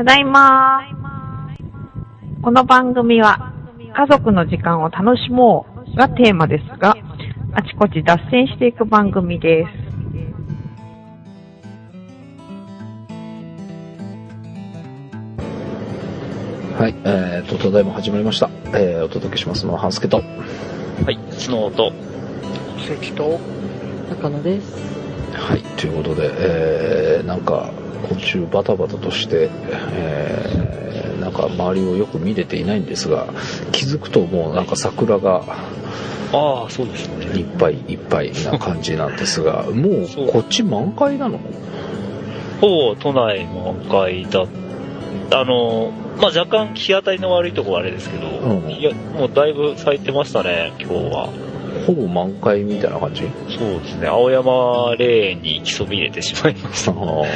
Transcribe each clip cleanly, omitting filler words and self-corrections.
ただいま。この番組は家族の時間を楽しもうがテーマですが、あちこち脱線していく番組です。 はい、ただいま始まりました。お届けしますのは、ハンスケと。 はい、スノーと。 関と。 高野です。 はい、ということで、なんか、今週バタバタとして、なんか周りをよく見れていないんですが、気づくともうなんか桜が、 ああ、そうですね。 いっぱいいっぱいな感じなんですが、もうこっち満開なの？ ほぼ都内満開だ。まあ、若干日当たりの悪いところはあれですけど、いや、もうだいぶ咲いてましたね、今日は。 ほぼ満開みたいな感じ？ そうですね、青山霊園に行きそびれてしまいました。はい。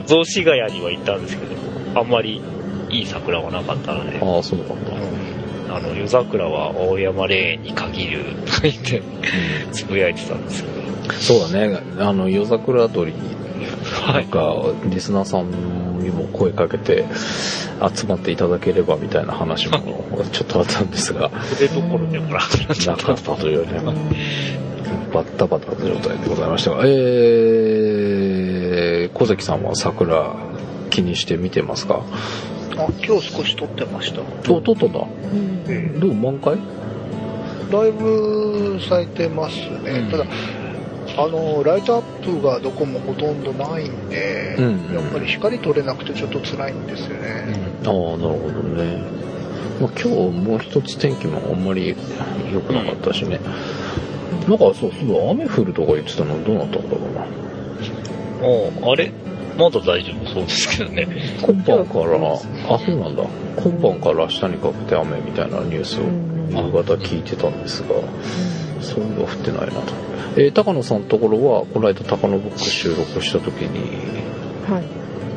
雑司ヶ谷には行ったんですけど、あんまりいい桜はなかったので。 ああ、そうなんだ。 夜桜は青山霊園に限るとか言って、つぶやいてたんですけど。 そうだね、夜桜通りに、なんか、リスナーさんにも声かけて集まっていただければみたいな話もちょっとあったんですが、 筆どころでもなかったというね、バッタバタの状態でございましたが、小関さんは桜気にして見てますか？ あ、今日少し撮ってました。 撮ったんだ。どう満開？ だいぶ咲いてますね。ただライトアップがどこもほとんどないんで、やっぱり光取れなくてちょっと辛いんですよね。 ああ、なるほどね。まあ、今日もう一つ天気もあんまり良くなかったしね。なんかそう、雨降るとか言ってたのどうなったんだろうな。 あれまだ大丈夫そうですけどね。 今晩から、そうなんだ。今晩から明日にかけて雨みたいなニュースを夕方聞いてたんですが、そういうのは降ってないなと。高野さんのところはこの間高野ブック収録した時に、 はい、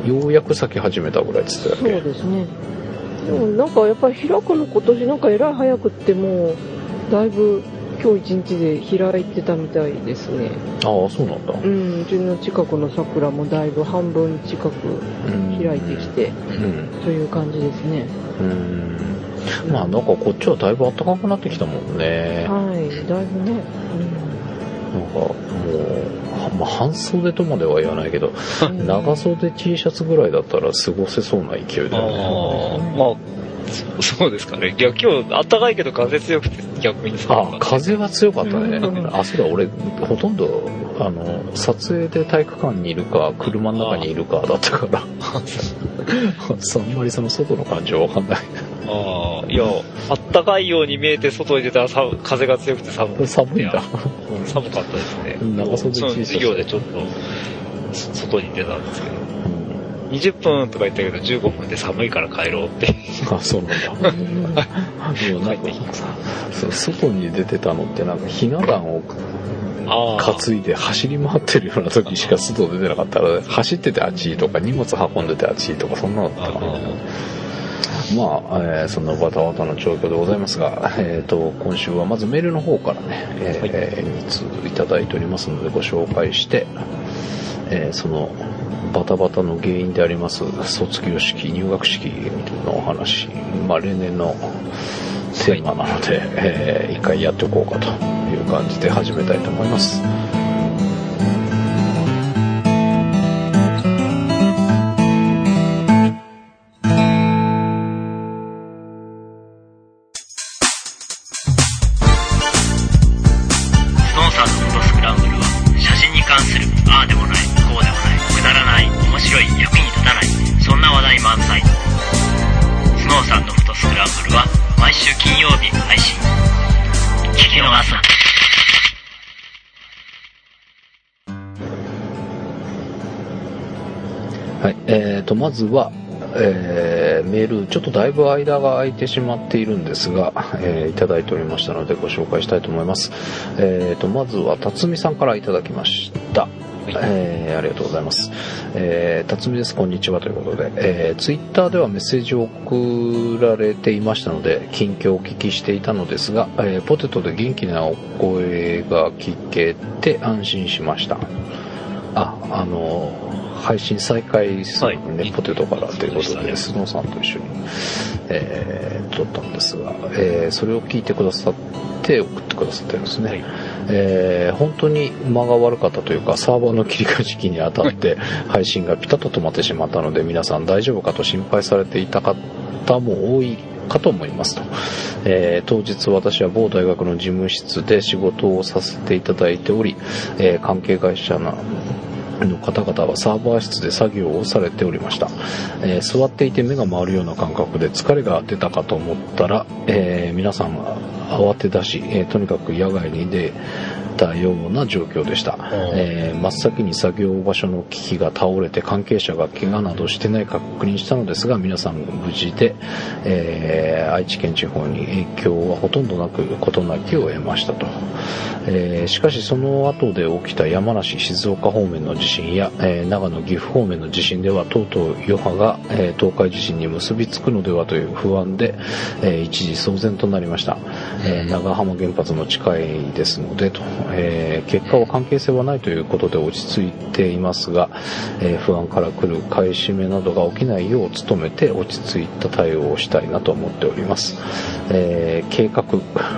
ようやく咲き始めたぐらいって言ってたっけ？ そうですね。でもなんかやっぱり開くの今年なんかえらい早くってもうだいぶ今日一日で開いてたみたいですね。 ああ、そうなんだ。 うちの近くの桜もだいぶ半分近く開いてきて、という感じですね。 まあなんかこっちはだいぶ暖かくなってきたもんね。 はい、だいぶね。 なんかもう、半袖とまでは言わないけど、長袖 T シャツぐらいだったら過ごせそうな勢いだよね。 まあそうですかね。いや、今日暖かいけど風強くて逆に風は強かったね。そうだ、俺ほとんど撮影で体育館にいるか車の中にいるかだったからあんまりその外の感じはわかんない。 いや、暖かいように見えて外に出たら風が強くて寒いんだ。寒かったですね。 長袖 T シャツ。 授業でちょっと外に出たんですけど、20分とか言ったけど15分で寒いから帰ろうって。 そうなんだ。もうなんか外に出てたのってなんかひな壇を担いで走り回ってるような時しか外出てなかったら、走っててあっちとか荷物運んでてあっちとかそんなのだったかな。まあ、そんなバタバタの状況でございますが、今週はまずメールの方からね、2ついただいておりますのでご紹介して、そのバタバタの原因であります卒業式、入学式のお話、例年のテーマなので、一回やっておこうかという感じで始めたいと思います。まずは、メールちょっとだいぶ間が空いてしまっているんですが、いただいておりましたのでご紹介したいと思います。まずは辰巳さんからいただきました。ありがとうございます。辰巳です、こんにちはということで、ツイッターではメッセージを送られていましたので近況をお聞きしていたのですが、ポテトで元気なお声が聞けて安心しました。 配信再開するね、はい、ポテトからということで、スノーさんと一緒に、撮ったんですが、それを聞いてくださって送ってくださってるんですね。はい、本当に間が悪かったというか、サーバーの切り替え時期にあたって配信がピタッと止まってしまったので、皆さん大丈夫かと心配されていた方も多いかと思いますと、当日私は某大学の事務室で仕事をさせていただいており、関係会社の方々はサーバー室で作業をされておりました。座っていて目が回るような感覚で疲れが出たかと思ったら、皆さんが慌て出し、とにかく野外に出たような状況でした。真っ先に作業場所の機器が倒れて関係者が怪我などしてないか確認したのですが、皆さん無事で、愛知県地方に影響はほとんどなく事なきを得ましたと。しかしその後で起きた山梨静岡方面の地震や、長野岐阜方面の地震ではとうとう余波が、東海地震に結びつくのではという不安で、一時騒然となりました。長浜原発の近いですのでと、結果は関係性はないということで落ち着いていますが、不安から来る買い占めなどが起きないよう努めて落ち着いた対応をしたいなと思っております。計画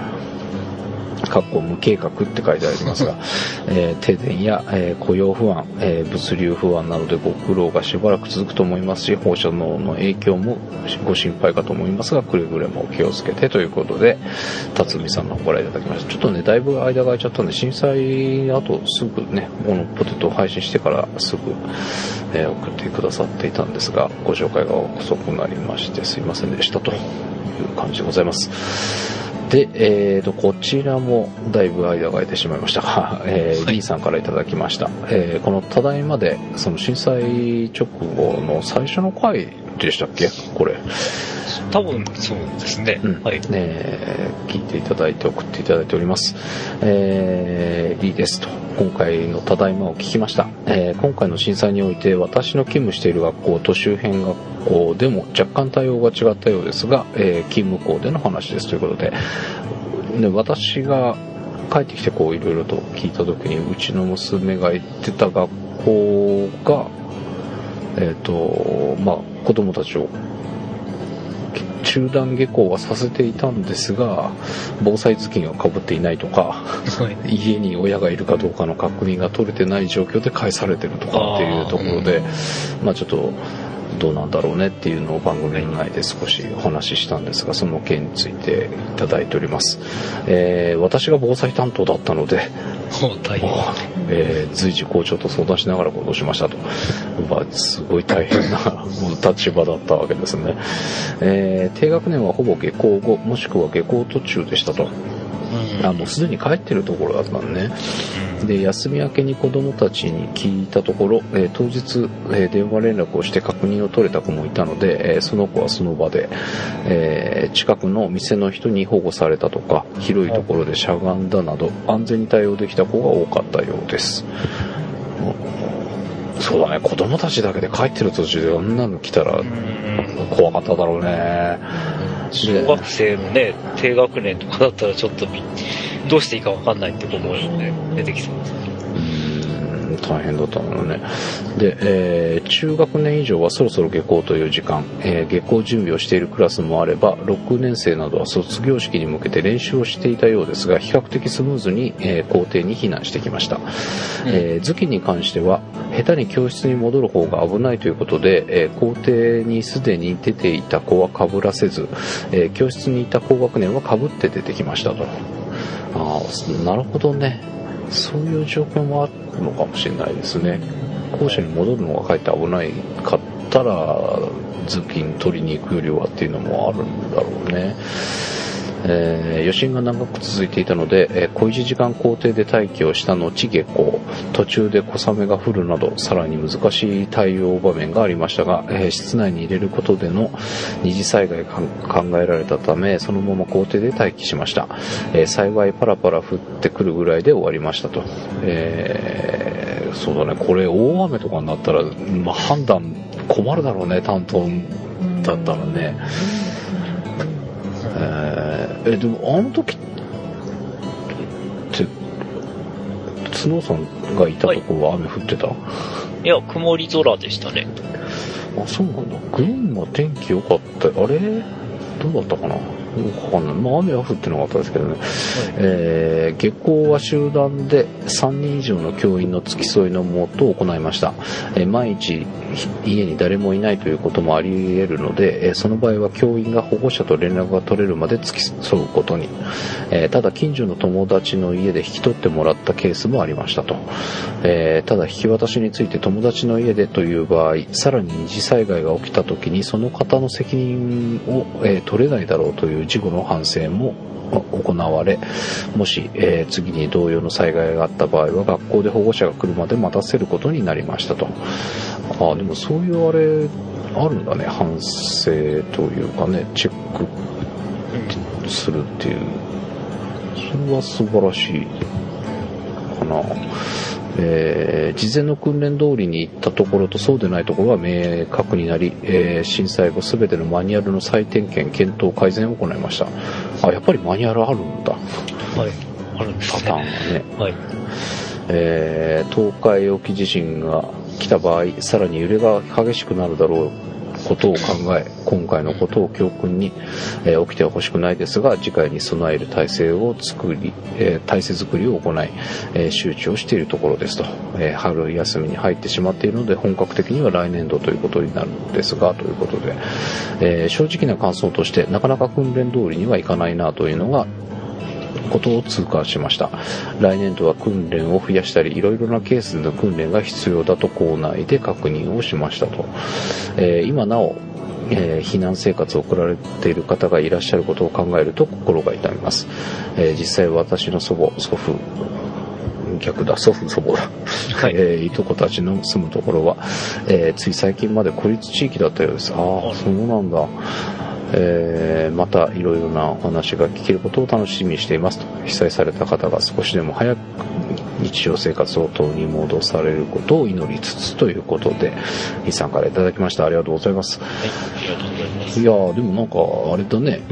無計画って書いてありますが、停電や、雇用不安、物流不安などでご苦労がしばらく続くと思いますし、放射能の影響もご心配かと思いますが、くれぐれも気をつけてということで、辰巳さんの方からいただきました。ちょっとね、だいぶ間が空いちゃったんで、震災後すぐね、このポテトを配信してからすぐ、送ってくださっていたんですが、ご紹介が遅くなりましてすいませんでしたという感じでございます。で、こちらもだいぶ間が空いてしまいましたが、リーさんからいただきました。このただいまで、その震災直後の最初の回でしたっけこれ。 多分そうですね。はい。 聞いていただいて送っていただいております。リーですと。今回のただいまを聞きました。今回の震災において私の勤務している学校と周辺学校でも若干対応が違ったようですが、勤務校での話ですということで、私が帰ってきてこういろいろと聞いた時に、うちの娘が行ってた学校が、子供たちを中断下校はさせていたんですが、防災頭巾をかぶっていないとか、家に親がいるかどうかの確認が取れてない状況で返されてるとかっていうところで、ちょっとどうなんだろうねっていうのを番組内で少しお話ししたんですが、その件についていただいております。私が防災担当だったので、随時校長と相談しながら行動しましたと。すごい大変な立場だったわけですね。低学年はほぼ下校後もしくは下校途中でしたと。もうすでに帰ってるところだったんね。で、休み明けに子供たちに聞いたところ、当日、電話連絡をして確認を取れた子もいたので、その子はその場で、近くの店の人に保護されたとか、広いところでしゃがんだなど安全に対応できた子が多かったようです。そうだね、子供たちだけで帰ってる途中であんなの来たら怖かっただろうね。 小学生のね、低学年とかだったらちょっとどうしていいか分かんないって子もね、出てきそうですね。 大変だったのね。で、中学年以上はそろそろ下校という時間、下校準備をしているクラスもあれば、6年生などは卒業式に向けて練習をしていたようですが、比較的スムーズに、校庭に避難してきました。頭巾に関しては下手に教室に戻る方が危ないということで、校庭にすでに出ていた子は被らせず、教室にいた高学年は被って出てきましたと。なるほどね。そういう状況もあるのかもしれないですね。校舎に戻るのがかえって危ないかったら頭巾取りに行くよりはっていうのもあるんだろうね。余震が長く続いていたので、小1時間校庭で待機をした後下校、途中で小雨が降るなどさらに難しい対応場面がありましたが、室内に入れることでの二次災害が考えられたため、そのまま校庭で待機しました。幸いパラパラ降ってくるぐらいで終わりましたと。そうだね、これ大雨とかになったら、判断困るだろうね、担当だったらね。でもあの時って角さんがいたところは雨降ってた？ いや、曇り空でしたね。 あ、そうなんだ。群馬天気良かった。あれどうだったかな、わかんない。まあ雨は降ってなかったですけどね。はい、下校は集団で3人以上の教員の付き添いのもと行いました。毎日家に誰もいないということもあり得るので、その場合は教員が保護者と連絡が取れるまで付き添うことに。ただ近所の友達の家で引き取ってもらったケースもありましたと。ただ引き渡しについて友達の家でという場合、さらに二次災害が起きた時にその方の責任を、取れないだろうという事後の反省も行われ、もし、次に同様の災害があった場合は学校で保護者が来るまで待たせることになりましたと。あ、でもそういうあれあるんだね、反省というかね、チェックするっていう。それは素晴らしいかな。事前の訓練通りに行ったところとそうでないところは明確になり、震災後すべてのマニュアルの再点検、検討、改善を行いました。あ、やっぱりマニュアルあるんだ。 はい、あるんですね。 パターンがね。 はい。 東海沖地震が来た場合、さらに揺れが激しくなるだろうことを考え、今回のことを教訓に、起きてはほしくないですが、次回に備える体制を作り、体制作りを行い、周知をしているところですと。春休みに入ってしまっているので、本格的には来年度ということになるのですが、ということで、正直な感想として、なかなか訓練通りにはいかないなというのが、ことを痛感しました。来年度は訓練を増やしたり、いろいろなケースでの訓練が必要だと校内で確認をしましたと。今なお、避難生活を送られている方がいらっしゃることを考えると心が痛みます。実際私の祖母だ、はい、いとこたちの住むところは、つい最近まで孤立地域だったようです。ああ、そうなんだ。またいろいろなお話が聞けることを楽しみにしていますと。被災された方が少しでも早く日常生活を取り戻されることを祈りつつということで、イさんからいただきました。ありがとうございます。 はい、ありがとうございます。 いやー、でもなんかあれだね、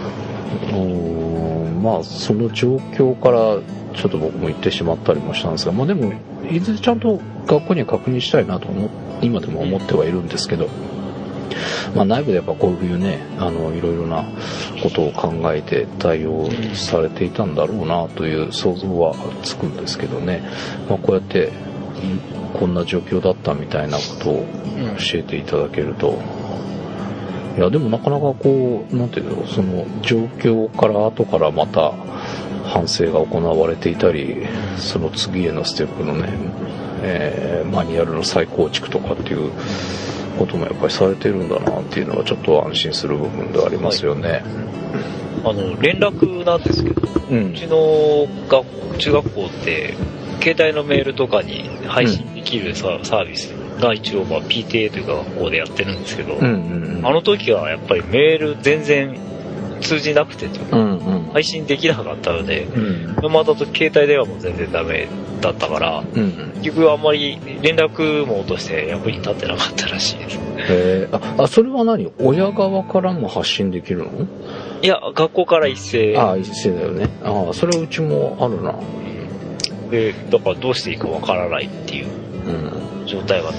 まあその状況からちょっと僕も言ってしまったりもしたんですが、まあでもいずれちゃんと学校には確認したいなと今でも思ってはいるんですけど、まあ内部でやっぱこういうね、いろいろなことを考えて対応されていたんだろうなという想像はつくんですけどね。まあこうやってこんな状況だったみたいなことを教えていただけると、いやでもなかなかこうなんていうの、その状況から後からまた反省が行われていたり、その次へのステップのね、マニュアルの再構築とかっていうこともやっぱりされてるんだなっていうのはちょっと安心する部分ではありますよね。 はい、連絡なんですけど、うちの中学校って携帯のメールとかに配信できるサービスが一応PTA というか学校でやってるんですけど、あの時はやっぱりメール全然通じなくてというか、配信できなかったので、また携帯電話も全然ダメだったから、結局あんまり連絡網として役に立ってなかったらしいです。 それは何？親側からも発信できるの？ いや、学校から一斉。 一斉だよね。それはうちもあるな。 で、だからどうしていいかわからないっていう状態が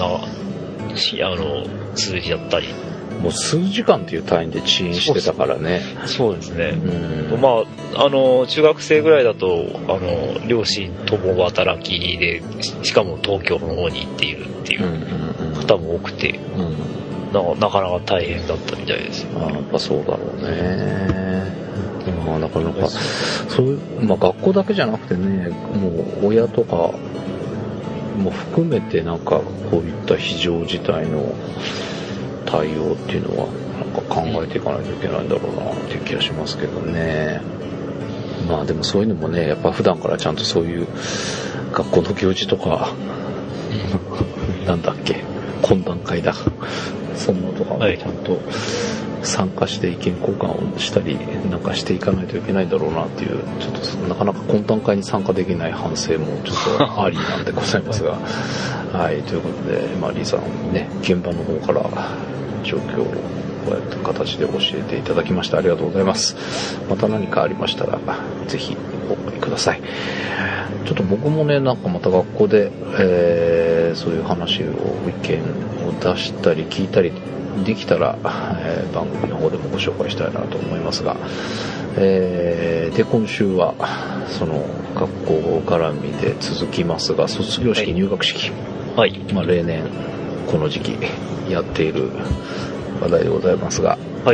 数字だったり。 もう数時間っていう単位で遅延してたからね。 そうですね。まあ、中学生ぐらいだと、両親共働きで、しかも東京の方に行っているっていう方も多くて、なかなか大変だったみたいです。 やっぱそうだろうね。なかなか、学校だけじゃなくてね、もう親とかも含めてなんかこういった非常事態の対応っていうのはなんか考えていかないといけないんだろうなっていう気がしますけどね。まあでもそういうのもね、やっぱ普段からちゃんとそういう学校の行事とかなんだっけ、懇談会だ、そんなとかもちゃんと参加して意見交換をしたりなんかしていかないといけないんだろうなっていう、ちょっとなかなか懇談会に参加できない反省もちょっとありなんでございますがはい、ということで、リーさんね、現場の方から状況をうやって形で教えていただきましてありがとうございます。また何かありましたらぜひお送りください。ちょっと僕もね、なんかまた学校で、そういう話を意見を出したり聞いたりできたら、番組の方でもご紹介したいなと思いますが、で今週はその学校絡みで続きますが、卒業式、入学式、 はい、 例年この時期やっている話題でございますが、 はい、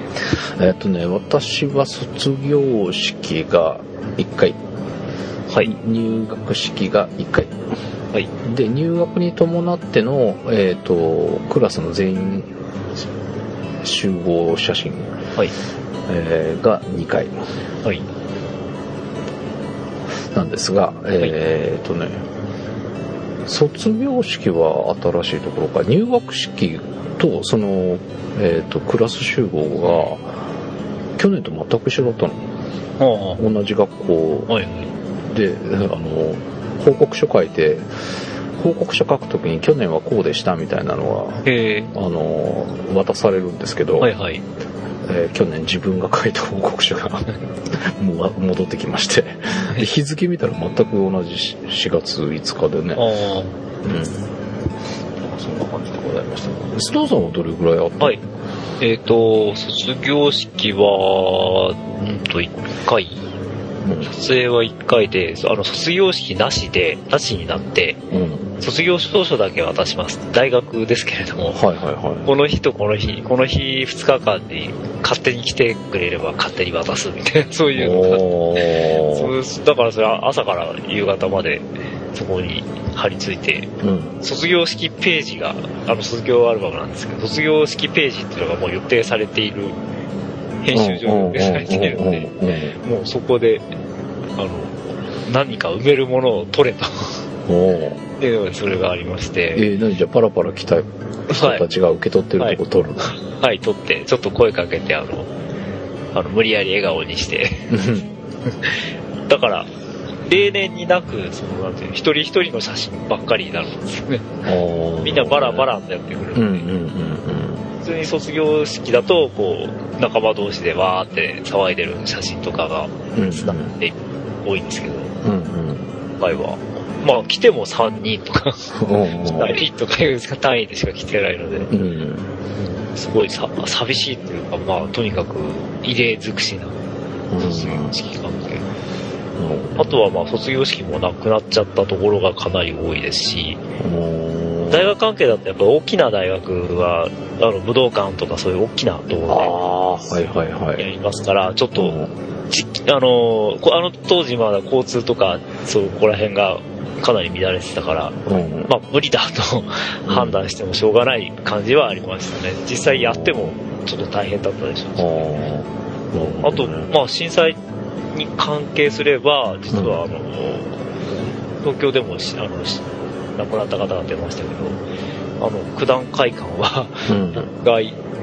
私は卒業式が1回、 はい、 入学式が1回、 はい、 で入学に伴っての、クラスの全員集合写真、 はい、 が2回、 はい、 なんですが、卒業式は新しいところか、入学式とその、クラス集合が去年と全く一緒だったの。同じ学校で、報告書書いて、報告書書くときに去年はこうでしたみたいなのが渡されるんですけど、 はいはい、 去年自分が書いた報告書が戻ってきまして、で日付見たら全く同じ4月5日でね、そんな感じでございました。須藤さんはどれぐらいあった？ はい、卒業式は1回、撮影は1回で、卒業式なしになって、卒業証書だけ渡します。大学ですけれども、この日とこの日2日間に勝手に来てくれれば勝手に渡すみたいな、そういうのが、だからそれは朝から夕方までそこに貼り付いて、卒業式ページが、卒業アルバムなんですけど、卒業式ページっていうのがもう予定されている、編集上予定されているので、もうそこで、何か埋めるものを取れと。っていうのがそれがありまして。 何じゃパラパラ来た人たちが受け取ってるとこ取るの？ はい、取って、ちょっと声かけて、無理やり笑顔にして。だから、例年になく、なんていう、一人一人の写真ばっかりになるんですよね。みんなバラバラってやってくるので。普通に卒業式だと、こう、仲間同士でわーって騒いでる写真とかが、多いんですけど、今回は、まあ来ても3人とか、2人とかいう単位でしか来てないので、すごい寂しいっていうか、まあとにかく異例尽くしな卒業式関係。あとはまあ卒業式もなくなっちゃったところがかなり多いですし、大学関係だとやっぱ大きな大学は武道館とかそういう大きなところでやりますから、ちょっと当時まだ交通とかそこら辺がかなり乱れてたから、まあ無理だと判断してもしょうがない感じはありましたね。実際やってもちょっと大変だったでしょうし、あとまあ震災に関係すれば実は東京でも亡くなった方が出ましたけど、九段会館は僕が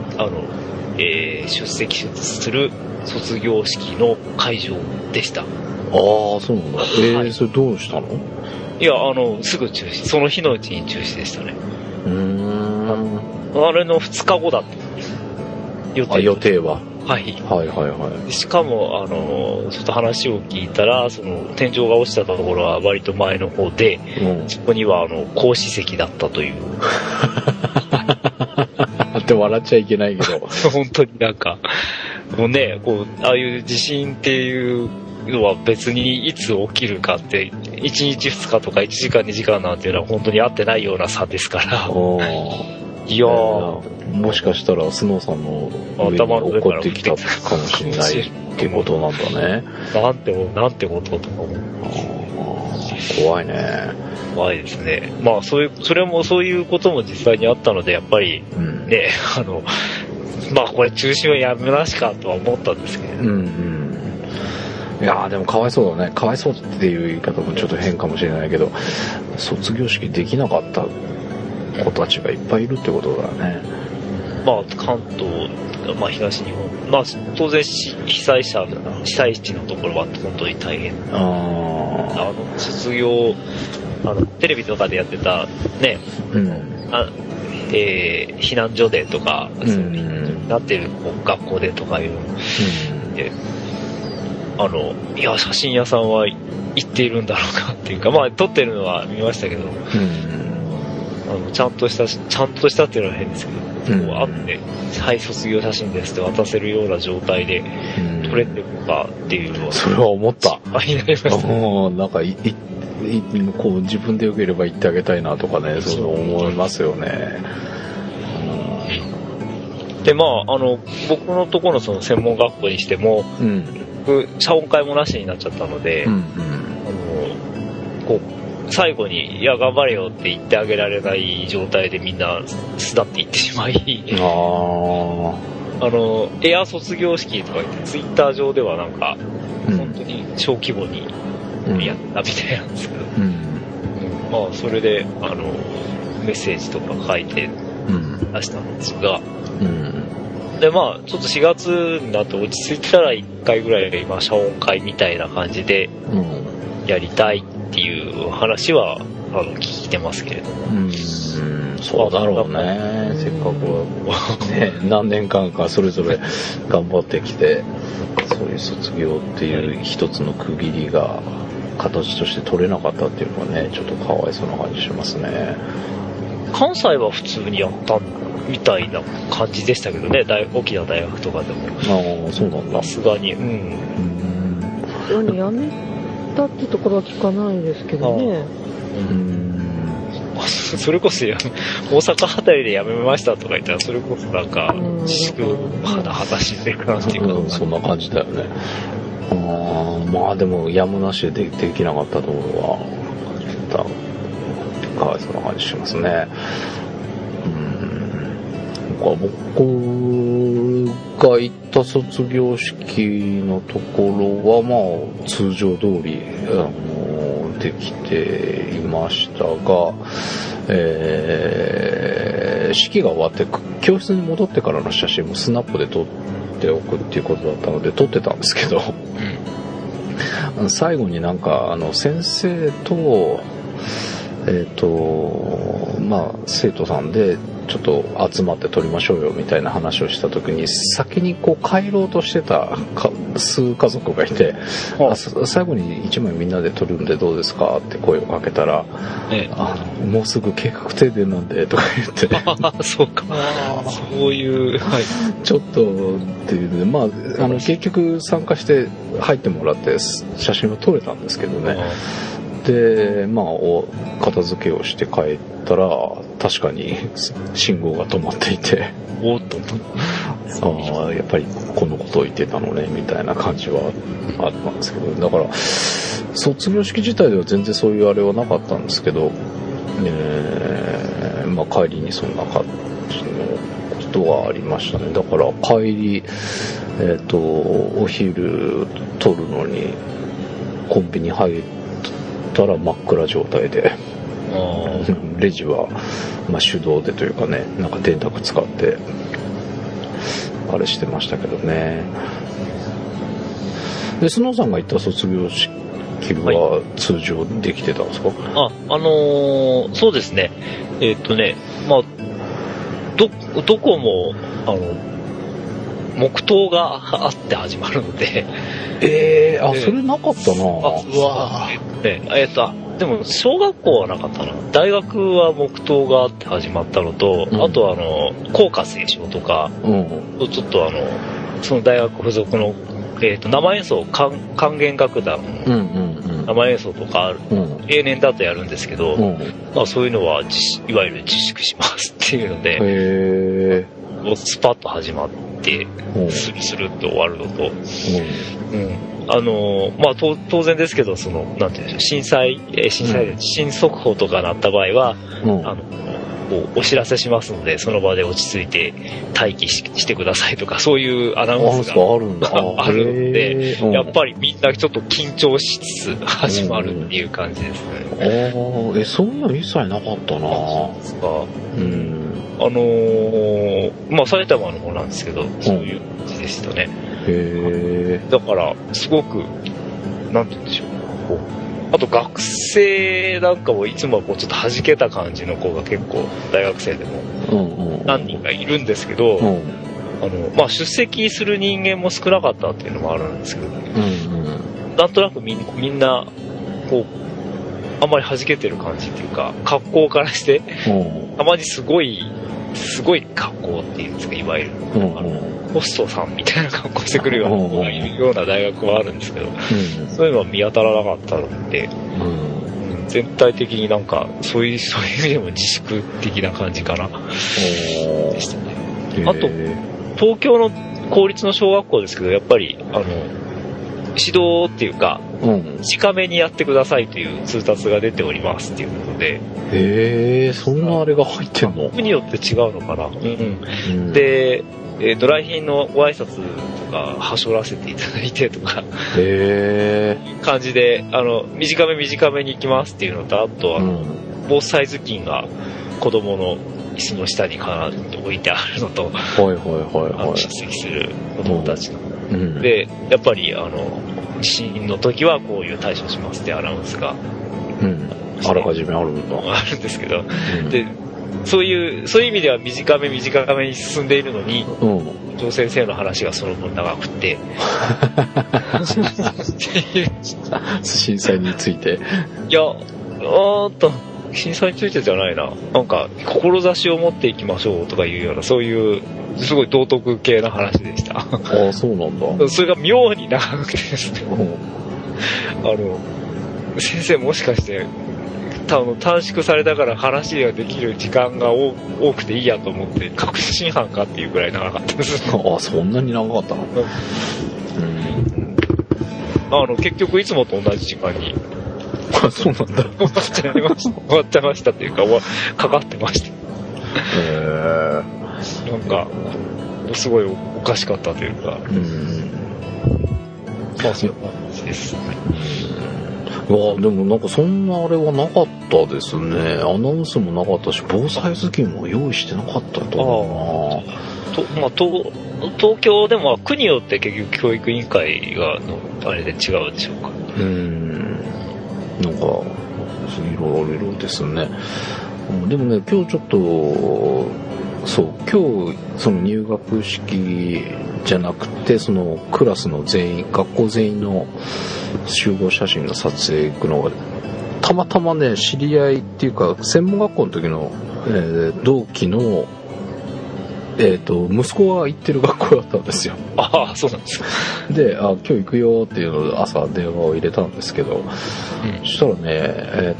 出席する卒業式の会場でした。ああ、そうなんだ。それどうしたの？ いや、すぐ中止。その日のうちに中止でしたね。あれの2日後だった。 予定は。 はい。しかも、ちょっと話を聞いたら、天井が落ちたところは割と前の方で、そこには、講師席だったという。 って笑っちゃいけないけど。 本当になんか、もうね、ああいう地震っていうのは別にいつ起きるかって、1日2日とか1時間2時間なんていうのは本当に合ってないような差ですから。いやもしかしたらスノーさんの上に落っこってきたかもしれないってことなんだね。 なんてこととか思う。 怖いね。 怖いですね。まあそれもそういうことも実際にあったので、やっぱりね、まあこれ中止はやむなしかとは思ったんですけど。 いやーでもかわいそうだね。かわいそうっていう言い方もちょっと変かもしれないけど、卒業式できなかった子たちがいっぱいいるってことだね。 まあ関東、まあ東日本、まあ当然被災地のところは本当に大変。卒業、テレビとかでやってたね、避難所でとか、 なってる学校でとかいうので、いや、写真屋さんは行っているんだろうかっていうか、まあ、撮ってるのは見ましたけど、ちゃんとしたっていうのは変ですけど、こうあって、はい、卒業写真ですって渡せるような状態で撮れてるのかっていうのは、 それは思った。 になりました。 なんかこう自分でよければ行ってあげたいなとかね、そう思いますよね。 で、まあ、僕のところのその専門学校にしても、謝恩会もなしになっちゃったので、こう、最後に、いや、頑張れよって言ってあげられない状態でみんな巣立っていってしまい、エア卒業式とか言って、ツイッター上ではなんか、本当に小規模にやったみたいなんですけど、まあ、それで、メッセージとか書いて出したんですが、で、まあ、ちょっと4月になって落ち着いてたら1回ぐらい今、謝恩会みたいな感じでやりたいっていう話は、聞いてますけれども。 そうだろうね。せっかく、ね、何年間かそれぞれ頑張ってきて、そういう卒業っていう一つの区切りが形として取れなかったっていうのはね、ちょっとかわいそうな感じしますね。 関西は普通にやったみたいな感じでしたけどね、大きな大学とかでも。 ああ、そうなんだ。 さすがに。 やめたってところは聞かないですけどね。 それこそ大阪あたりで辞めましたとか言ったら、それこそなんか自粛肌死んでいくなっていうか、 そんな感じだよね。まあでもやむなしでできなかったところはかわいそうな感じしますね。僕が行った卒業式のところはまあ通常通りできていましたが、式が終わって教室に戻ってからの写真もスナップで撮っておくっていうことだったので撮ってたんですけど、最後になんか先生とまあ生徒さんでちょっと集まって撮りましょうよみたいな話をした時に、先にこう帰ろうとしてた数家族がいて、最後に一枚みんなで撮るんでどうですかって声をかけたら、もうすぐ計画停電なんでとか言ってそうか、そういう、はい、 ちょっとっていうので、まあ結局参加して入ってもらって写真を撮れたんですけどね。で、まあ片付けをして帰ったら確かに信号が止まっていて、 おっとやっぱりこのことを言ってたのねみたいな感じはあったんですけど、だから卒業式自体では全然そういうあれはなかったんですけど、まあ帰りにそんな感じのことがありましたね。だから帰りお昼取るのにコンビニ入ったら真っ暗状態で、レジは、まあ、手動でというかね、なんか電卓使ってあれしてましたけどね。で、スノーさんが行った卒業式は通常できてたんですか？ そうですね。まあどこも黙祷があって始まるので。 それなかったな。 でも小学校はなかったな。大学は黙祷があって始まったのと、あとは校歌斉唱とか、ちょっとその大学付属の生演奏管弦楽団、生演奏とか例年だとやるんですけど、まあそういうのはいわゆる自粛しますっていうので、スパッと始まって、スルッと終わるのと、まあ当然ですけど、なんていうんでしょう、震災で地震速報とかなった場合は、お知らせしますので、その場で落ち着いて待機してくださいとか、そういうアナウンスがあるので、やっぱりみんなちょっと緊張しつつ始まるっていう感じですね。 そういうの一切なかったな。 まあ埼玉の方なんですけど、そういう感じでしたね。だからすごくなんて言うんでしょう、あと学生なんかもいつもはこうちょっと弾けた感じの子が結構大学生でも何人かいるんですけど、 まあ、出席する人間も少なかったっていうのもあるんですけど、なんとなくみんな、こう、あんまり弾けてる感じっていうか、格好からして、たまにすごい格好っていうんですか、いわゆる。ホストさんみたいな格好してくるような子がいるような大学はあるんですけど、そういうのは見当たらなかったので、全体的になんか、そういう意味でも自粛的な感じかな。でしたね。あと、東京の公立の小学校ですけど、やっぱり、指導っていうか、近めにやってくださいという通達が出ておりますっていうことで。 そんなあれが入ってんの？ 国によって違うのかな。で、来賓のご挨拶とか、はしょらせていただいてとか、感じで、短めに行きますっていうのと、あとは、防災頭巾が子供の椅子の下に置いてあるのと、出席する子供たちの。で、やっぱり、地震の時はこういう対処しますってアナウンスが、 あらかじめあるんだ。 あるんですけど、で、そういう意味では短めに進んでいるのに、女先生の話がその分長くて、 震災について。 いや、震災についてじゃないな。なんか、志を持っていきましょうとかいうような、そういう、すごい道徳系な話でした。 ああ、そうなんだ。 それが妙に長くてですね。先生もしかして、短縮されたから話ができる時間が多くていいやと思って、確信犯かっていうぐらい長かったです。 あ、そんなに長かったの？ 結局いつもと同じ時間に。 あ、そうなんだ。 終わっちゃいましたっていうか、かかってました。なんか、すごいおかしかったというか。まあ、そういう感じです。 でもなんかそんなあれはなかったですね。アナウンスもなかったし、防災頭巾も用意してなかったと思うな。 東京でも区によって結局教育委員会があれで違うでしょうか。 なんかいろいろですね。でもね、今日ちょっと今日その入学式じゃなくて、そのクラスの学校全員の集合写真の撮影行くのがたまたまね、知り合いっていうか専門学校の時の、同期の息子が行ってる学校だったんですよ。 ああ、そうなんですか。 で、今日行くよっていうので朝電話を入れたんですけど、そしたらね、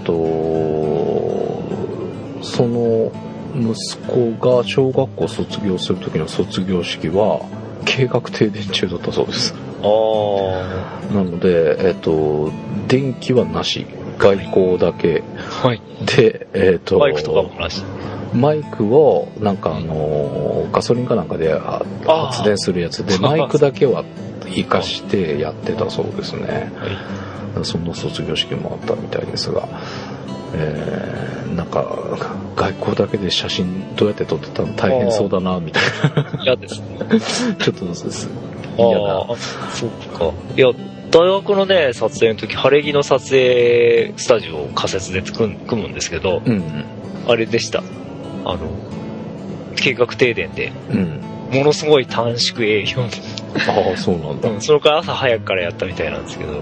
その息子が小学校卒業する時の卒業式は計画停電中だったそうです。なので、電気はなし、外光だけ、で、 マイクとかもなし。 マイクをなんかガソリンかなんかで発電するやつで、マイクだけは活かしてやってたそうですね。そんな卒業式もあったみたいですが、なんか外光だけで写真どうやって撮ってたの大変そうだなみたいな。 嫌ですね。 ちょっとです。嫌だ。 そっか。いや、大学のね、撮影の時、晴れ着の撮影スタジオを仮設で組むんですけど、あれでした。計画停電で、ものすごい短縮営業。 ああ、そうなんだ。 それから朝早くからやったみたいなんですけど。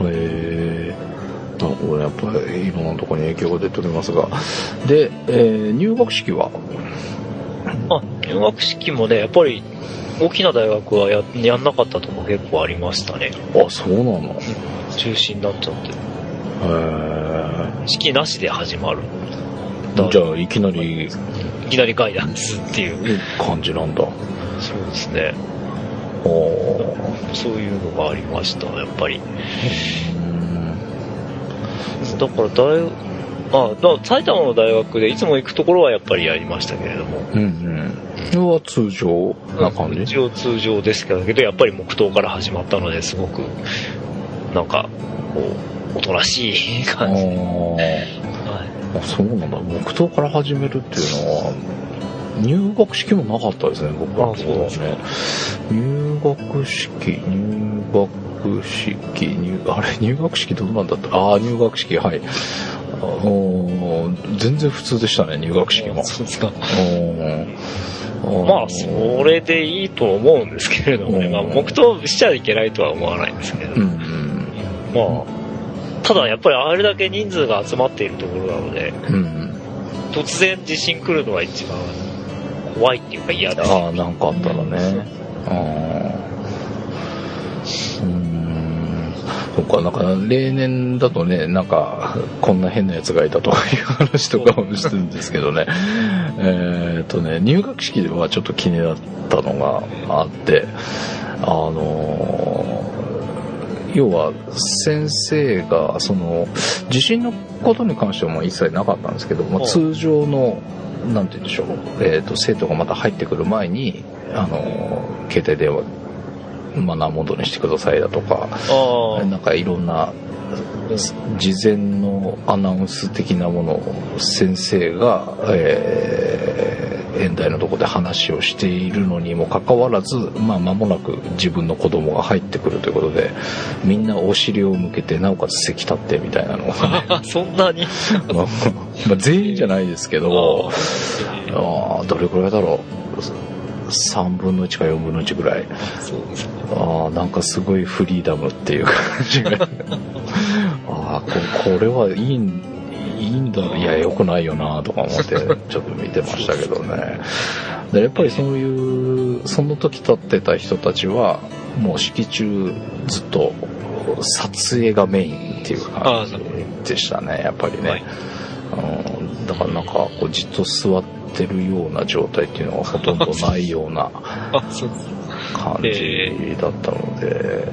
俺やっぱりいろんなところに影響が出ておりますが。で、入学式は？ 入学式もね、やっぱり大きな大学はやんなかったとこ結構ありましたね。 あ、そうなの？ 中止になっちゃって。式なしで始まる。 じゃあいきなりガイダンスっていう感じなんだ。 そうですね。そういうのがありました、やっぱり。だから埼玉の大学でいつも行くところはやっぱりやりましたけれども。 それは通常な感じ？ 一応通常ですけど、やっぱり黙祷から始まったのですごく、なんか、こう、おとなしい感じ。 そうなんだ。黙祷から始めるっていうのは、入学式もなかったですね、僕は。そうですね。入学式どうなんだった？入学式、はい。全然普通でしたね、入学式も。 そうですか。 まあ、それでいいと思うんですけれどもね、まあ、黙祷しちゃいけないとは思わないんですけど、まあ、ただやっぱりあれだけ人数が集まっているところなので、突然地震来るのが一番怖いっていうか嫌です。 ああ、なんかあったらね。そっか、なんか例年だとね、なんかこんな変なやつがいたとかいう話とかもしてるんですけどね。入学式ではちょっと気になったのがあって、要は先生がその地震のことに関してはもう一切なかったんですけど、通常のなんて言うんでしょう、生徒がまた入ってくる前に携帯電話マナーモードにしてくださいだとか、なんかいろんな事前のアナウンス的なものを先生が、演台のとこで話をしているのにもかかわらず、間もなく自分の子供が入ってくるということで、みんなお尻を向けてなおかつ席立ってみたいなのがねそんなに全員じゃないですけど、どれくらいだろう、3分の1か4分の1ぐらい。 そうですね。 なんかすごいフリーダムっていう感じがこれはいいんだ、いや良くないよなとか思ってちょっと見てましたけどね。でやっぱりそういうその時立ってた人たちはもう式中ずっと撮影がメインっていう感じでしたね、やっぱりね。だからなんかこうじっと座ってるような状態っていうのはほとんどないような感じだったので、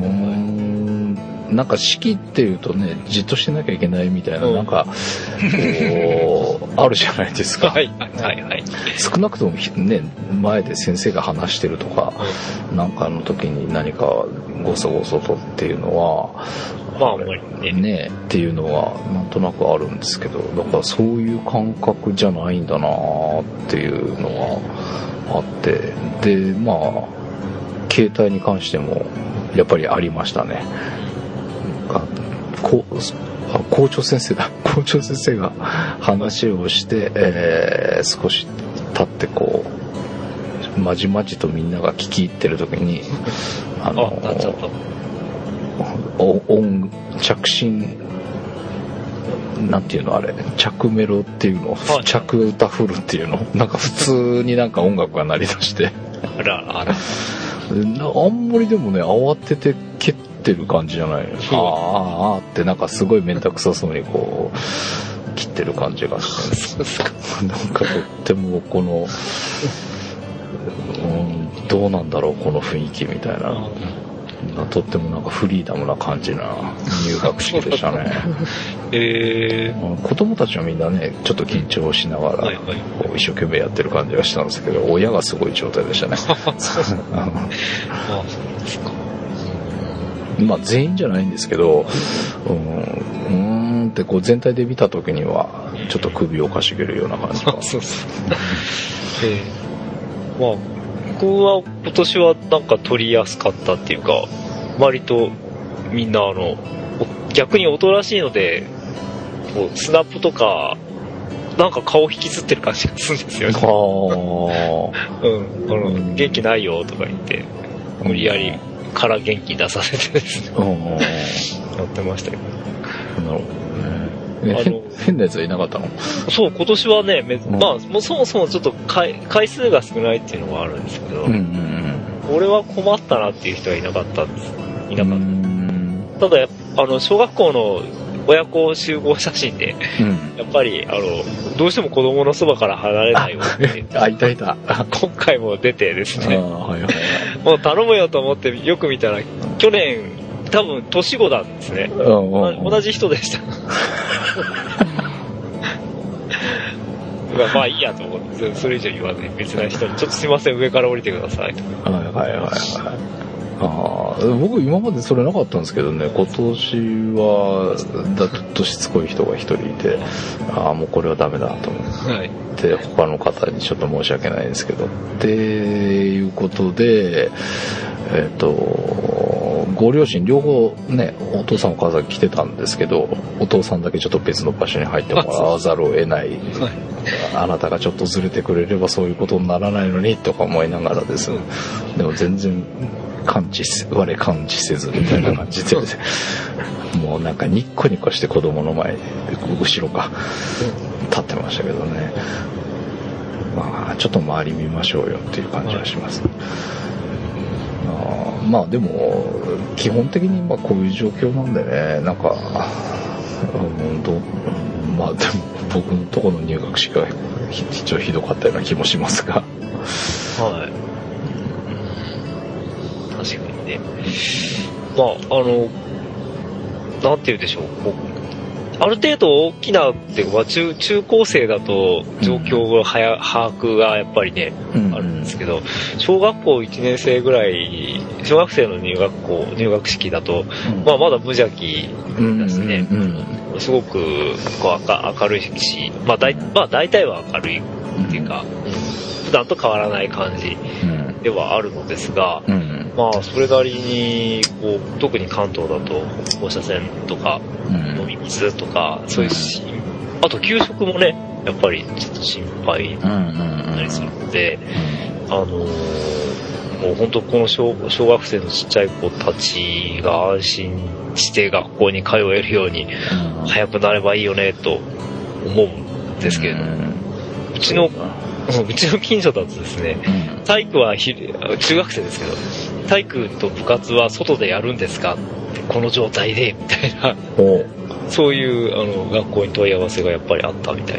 なんか式っていうとね、じっとしてなきゃいけないみたいな、なんかこうあるじゃないですか。少なくともね、前で先生が話してるとか、なんかの時に何かごそごそとっていうのはねっていうのはなんとなくあるんですけど、だからそういう感覚じゃないんだなっていうのがあって、で携帯に関してもやっぱりありましたね。校長先生が話をして、少し経ってこうまじまじとみんなが聞き入ってる時に着信なんていうのあれ、着メロっていうの、着歌フルっていうの、なんか普通になんか音楽が鳴り出してあらあんまりでもね慌てて蹴ってる感じじゃない、ってなんかすごい面倒くさそうにこう切ってる感じがしてなんかとってもこの、どうなんだろうこの雰囲気みたいな、とってもなんかフリーダムな感じな入学式でしたね。子供たちはみんなねちょっと緊張しながら、こう一生懸命やってる感じがしたんですけど、親がすごい状態でしたね。全員じゃないんですけど、ってこう全体で見た時にはちょっと首をかしげるような感じが。 僕は今年はなんか撮りやすかったっていうか、割とみんな逆におとなしいのでこうスナップとかなんか顔引きずってる感じがするんですよね。元気ないよとか言って無理やりから元気出させてですねやってましたけど。 なるほどね。変なやつはいなかったの？ そう、今年はね、もうそもそもちょっと回数が少ないっていうのがあるんですけど、俺は困ったなっていう人はいなかったんです。ただ小学校の親子集合写真で、やっぱりどうしても子供のそばから離れないよっていた今回も出てですね、もう頼むよと思ってよく見たら去年多分年子なんですね。同じ人でした。まあいいやと思ってそれ以上言わずに別な人にちょっとすいません上から降りてくださいと。 僕今までそれなかったんですけどね、今年はだっとしつこい人が一人いて、もうこれはダメだと思って、他の方にちょっと申し訳ないんですけどっていうことでご両親両方ね、お父さんお母さん来てたんですけど、お父さんだけちょっと別の場所に入ってもらわざるを得ない。あなたがちょっとずれてくれればそういうことにならないのにとか思いながらですね。でも全然感知せずみたいな感じで、もうなんかニッコニコして子供の前、後ろか、立ってましたけどね。まあちょっと周り見ましょうよっていう感じがします。まあでも基本的にまあこういう状況なんでね、なんかまあでも僕のところの入学式が一応ひどかったような気もしますが、 はい、確かにね。まあなんて言うでしょう、ある程度大きなっていうか、中高生だと状況の把握がやっぱりね、あるんですけど、小学校1年生ぐらい、小学生の入学式だと、まあまだ無邪気ですね。すごくこう明るいし、まあ大体は明るいっていうか、普段と変わらない感じではあるのですが、まあそれなりにこう特に関東だと放射線とか飲み水とかそういうあと給食もねやっぱりちょっと心配になりするので、もう本当この小学生のちっちゃい子たちが安心して学校に通えるように早くなればいいよねと思うんですけれども、うちの近所だとですね、体育は中学生ですけど、体育と部活は外でやるんですかってこの状態でみたいな、そういう学校に問い合わせがやっぱりあったみたい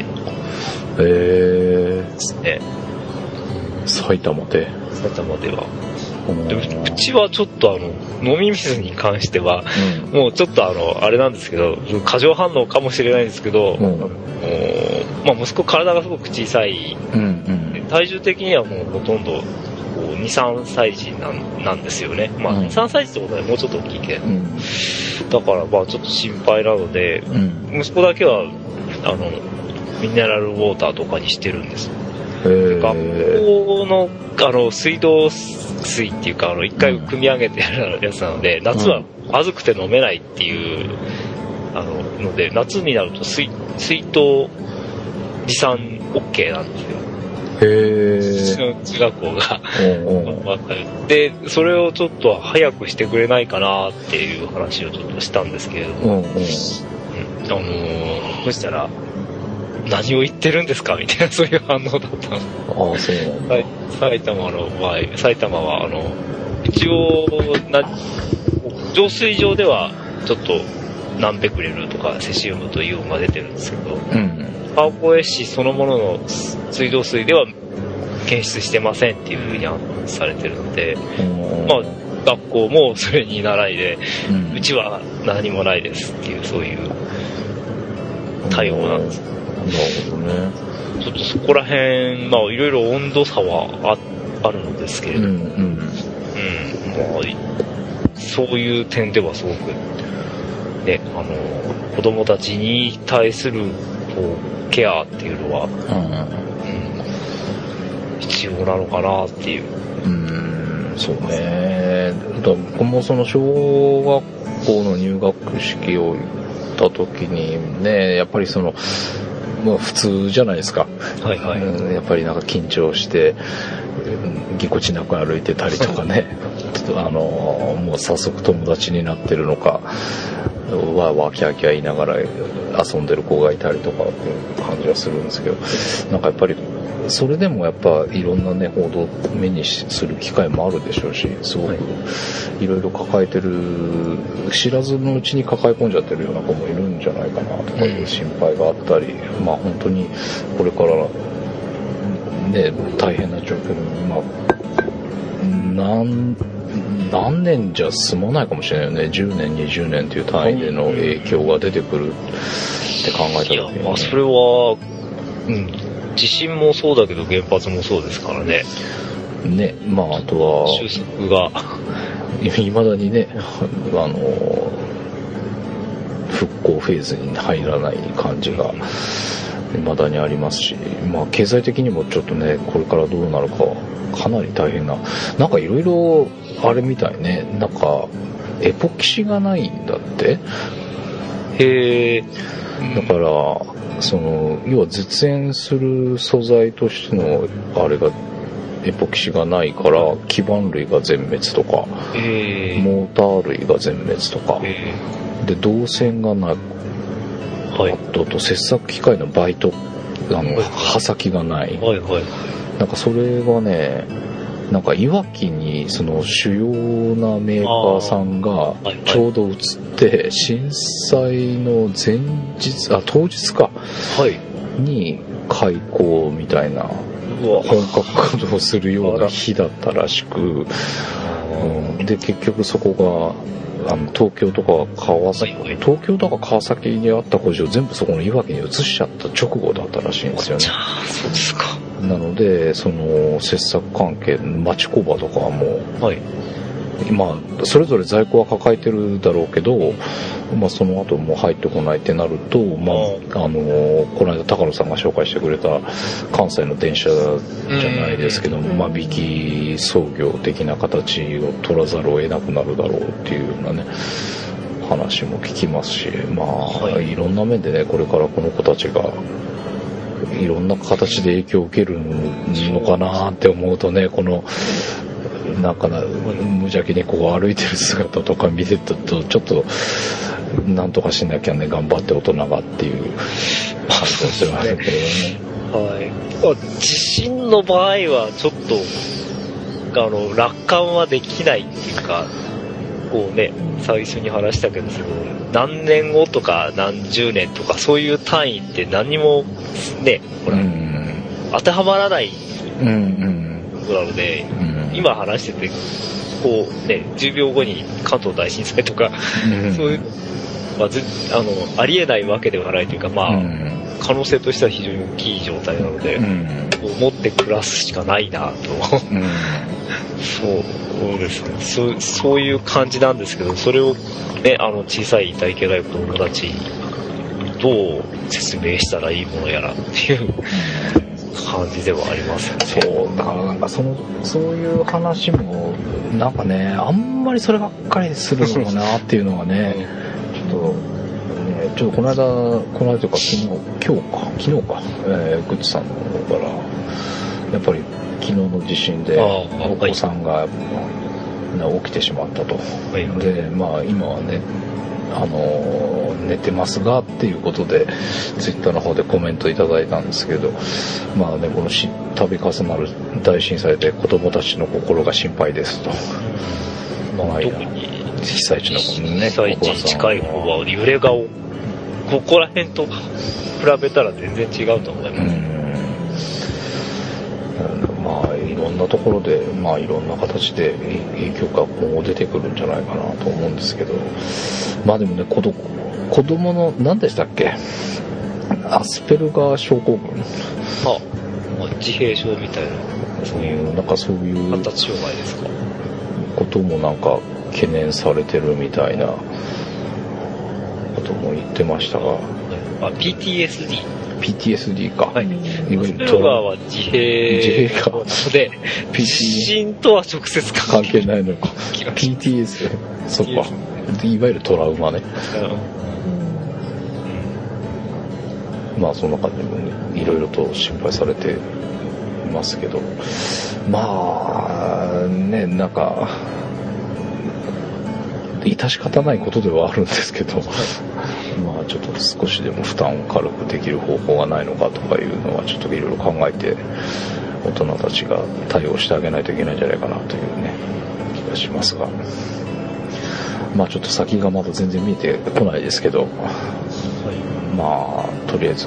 ですね。 埼玉では。でもうちはちょっと飲み水に関しては、もうちょっとあれなんですけど、過剰反応かもしれないんですけど、まあ息子体がすごく小さい、体重的にはもうほとんど2、3歳児なんですよね。まあ2、3歳児ってことはもうちょっと大きいけど、だからまあちょっと心配なので、息子だけはミネラルウォーターとかにしてるんです。学校の水道水っていうか一回組み上げてやるやつなので、夏はまずくて飲めないっていうので、夏になると水筒持参 OK なんですよ。うちの中学校がで、それをちょっと早くしてくれないかなっていう話をちょっとしたんですけれども、そしたら何を言ってるんですかみたいな、そういう反応だったの。 そうなんだ。 埼玉の場合、埼玉は一応浄水場ではちょっと何ベクレルとかセシウムとイオンが出てるんですけど、川越市そのものの水道水では検出してませんっていう風に案内されてるので、まあ学校もそれに習いで、うちは何もないですっていう、そういう対応なんです。 なるほどね。 ちょっとそこら辺、まあいろいろ温度差はあるのですけれども、まあそういう点ではすごくね、子供たちに対するこうケアっていうのは、必要なのかなっていう。 そうね。僕もその小学校の入学式を行った時にね、やっぱりまあ普通じゃないですか。やっぱりなんか緊張してぎこちなく歩いてたりとかね、もう早速友達になってるのか、わキャーキャー言いながら遊んでる子がいたりとかっていう感じはするんですけど、なんかやっぱりそれでもやっぱいろんなね報道を目にする機会もあるでしょうし、すごくいろいろ抱えてる、知らずのうちに抱え込んじゃってるような子もいるんじゃないかなとかいう心配があったり、まあ本当にこれからね大変な状況で、まあ何年じゃ済まないかもしれないよね。10年20年という単位での影響が出てくるって考えた時に、 まあそれは地震もそうだけど原発もそうですからね。 まああとは収束が未だにね、復興フェーズに入らない感じが未だにありますし、まあ経済的にもちょっとねこれからどうなるかかなり大変な、なんかいろいろあれみたいね、なんかエポキシがないんだって。 へえ。 だから要は絶縁する素材としてのあれがエポキシがないから基板類が全滅とか、モーター類が全滅とか、で導線がない、あと切削機械のバイト刃先がない、なんかそれがね、なんかいわきにその主要なメーカーさんがちょうど移って震災の当日かに開工みたいな本格稼働するような日だったらしく、で結局そこが東京とか川崎にあった工場全部そこのいわきに移しちゃった直後だったらしいんですよね。 そうですか。 なのでその切削関係町工場とかはもう、まあそれぞれ在庫は抱えてるだろうけど、まあその後も入ってこないってなると、まあこの間高野さんが紹介してくれた関西の電車じゃないですけども、間引き操業的な形を取らざるを得なくなるだろうっていうようなね話も聞きますし、まあいろんな面でねこれからこの子たちがいろんな形で影響を受けるのかなって思うとね、このなんか無邪気にこう歩いてる姿とか見てたとちょっとなんとかしなきゃね頑張って大人がっていう感じがするんですけどね。 地震の場合はちょっと楽観はできないっていうか、こうね最初に話したけど何年後とか何十年とかそういう単位って何もね当てはまらないことなので、今話しててこうね10秒後に関東大震災とか、そういう、まあ、ありえないわけではないというか、まあ可能性としては非常に大きい状態なので、持って暮らすしかないなと、そうですね、そういう感じなんですけど、それをね小さい体型ない子供たちにどう説明したらいいものやらっていう感じではありますよね。 そうだからなんかそういう話もなんかねあんまりそればっかりするのかなっていうのがねちょっとこの間というか昨日か、グッチさんの方からやっぱり昨日の地震でお子さんが起きてしまったと、でまあ今はね寝てますがっていうことでツイッターの方でコメントいただいたんですけど、まあねこの度重なる大震災で子供たちの心が心配ですと、 まあ、特に被災地の子ね、 被災地に近い方は揺れがここら辺と比べたら全然違うと思います。 まあいろんなところでまあいろんな形で影響が今後出てくるんじゃないかなと思うんですけど、まあでもね子供の何でしたっけ、アスペルガー症候群、 自閉症みたいなそういうなんかそういう発達障害ですかこともなんか懸念されてるみたいなことも言ってましたが、PTSD か、 はい、アスペルガーは自閉かで地震とは直接関係ないのかPTS そっか、いわゆるトラウマね、まあその中でもねいろいろと心配されてますけど、まあねなんか致し方ないことではあるんですけど、まあちょっと少しでも負担を軽くできる方法がないのかとかいうのはちょっといろいろ考えて大人たちが対応してあげないといけないんじゃないかなというね気がしますが、まあちょっと先がまだ全然見えてこないですけど、まあとりあえず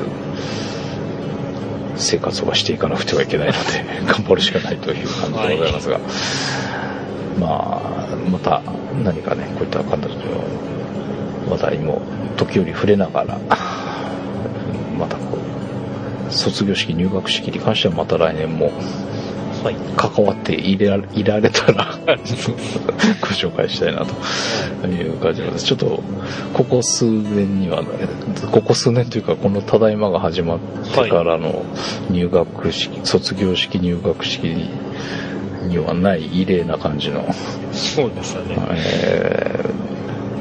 生活はしていかなくてはいけないので頑張るしかないという感じでございますが、まあまた何かねこういった形の話題も時折触れながら、またこう卒業式入学式に関してはまた来年も関わっていられたらご紹介したいなという感じです。ちょっとここ数年というかこのただいまが始まってからの入学式、卒業式入学式にはない異例な感じのそうですよね、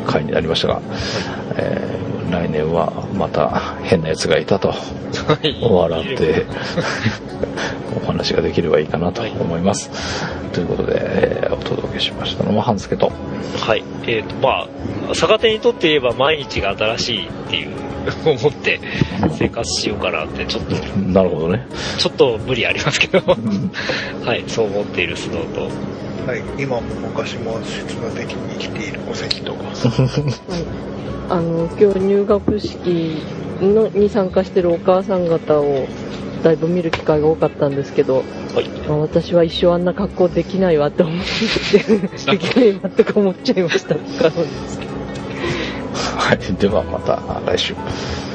回になりましたが、来年はまた変な奴がいたと笑ってお話ができればいいかなと思います。ということで、お届けしましたのは半助と。 はい。まあ、逆手にとって言えば毎日が新しいっていう思って生活しようかなってちょっと。 なるほどね。 ちょっと無理ありますけど、はい、そう思っているスノーと。 はい、今も昔も刹那的に生きているお関と。 はい、今日入学式に参加してるお母さん方をだいぶ見る機会が多かったんですけど、はい、私は一生あんな格好できないわって思ってできないわとか思っちゃいました。はい、 ではまた来週。